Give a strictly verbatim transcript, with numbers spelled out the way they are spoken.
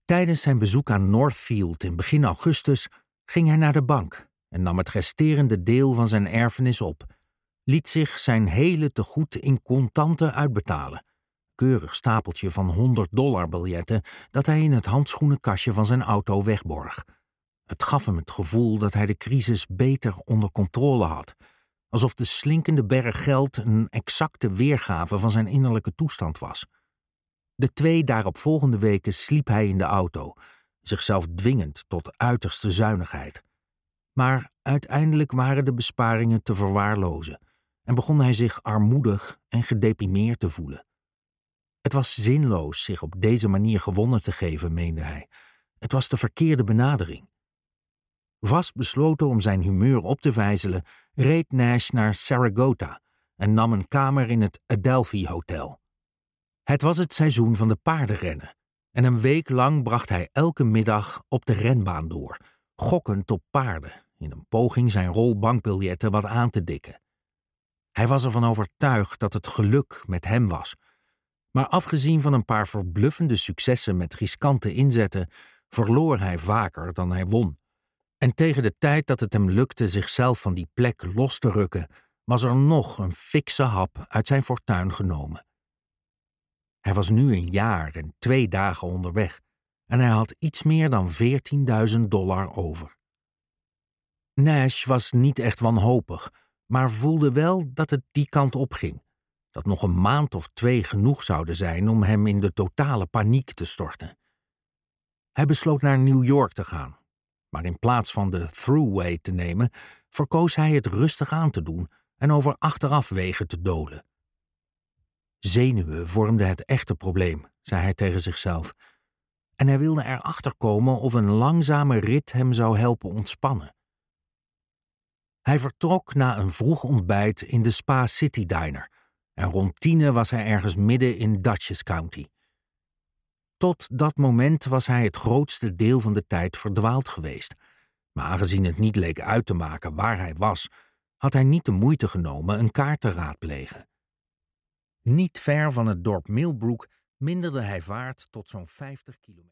Tijdens zijn bezoek aan Northfield in begin augustus ging hij naar de bank en nam het resterende deel van zijn erfenis op, liet zich zijn hele tegoed in contanten uitbetalen, keurig stapeltje van honderd dollar biljetten dat hij in het handschoenenkastje van zijn auto wegborg. Het gaf hem het gevoel dat hij de crisis beter onder controle had, alsof de slinkende berg geld een exacte weergave van zijn innerlijke toestand was. De twee daaropvolgende weken sliep hij in de auto, zichzelf dwingend tot uiterste zuinigheid. Maar uiteindelijk waren de besparingen te verwaarlozen en begon hij zich armoedig en gedeprimeerd te voelen. Het was zinloos zich op deze manier gewonnen te geven, meende hij. Het was de verkeerde benadering. Vast besloten om zijn humeur op te vijzelen, reed Nash naar Saragota en nam een kamer in het Adelphi Hotel. Het was het seizoen van de paardenrennen en een week lang bracht hij elke middag op de renbaan door, gokkend op paarden, in een poging zijn rol bankbiljetten wat aan te dikken. Hij was ervan overtuigd dat het geluk met hem was, maar afgezien van een paar verbluffende successen met riskante inzetten, verloor hij vaker dan hij won. En tegen de tijd dat het hem lukte zichzelf van die plek los te rukken, was er nog een fikse hap uit zijn fortuin genomen. Hij was nu een jaar en twee dagen onderweg en hij had iets meer dan veertienduizend dollar over. Nash was niet echt wanhopig, maar voelde wel dat het die kant op ging, dat nog een maand of twee genoeg zouden zijn om hem in de totale paniek te storten. Hij besloot naar New York te gaan, maar in plaats van de throughway te nemen, verkoos hij het rustig aan te doen en over achterafwegen te dolen. Zenuwen vormden het echte probleem, zei hij tegen zichzelf, en hij wilde erachter komen of een langzame rit hem zou helpen ontspannen. Hij vertrok na een vroeg ontbijt in de Spa City Diner en rond tienen was hij ergens midden in Dutchess County. Tot dat moment was hij het grootste deel van de tijd verdwaald geweest, maar aangezien het niet leek uit te maken waar hij was, had hij niet de moeite genomen een kaart te raadplegen. Niet ver van het dorp Millbrook minderde hij vaart tot zo'n vijftig kilometer.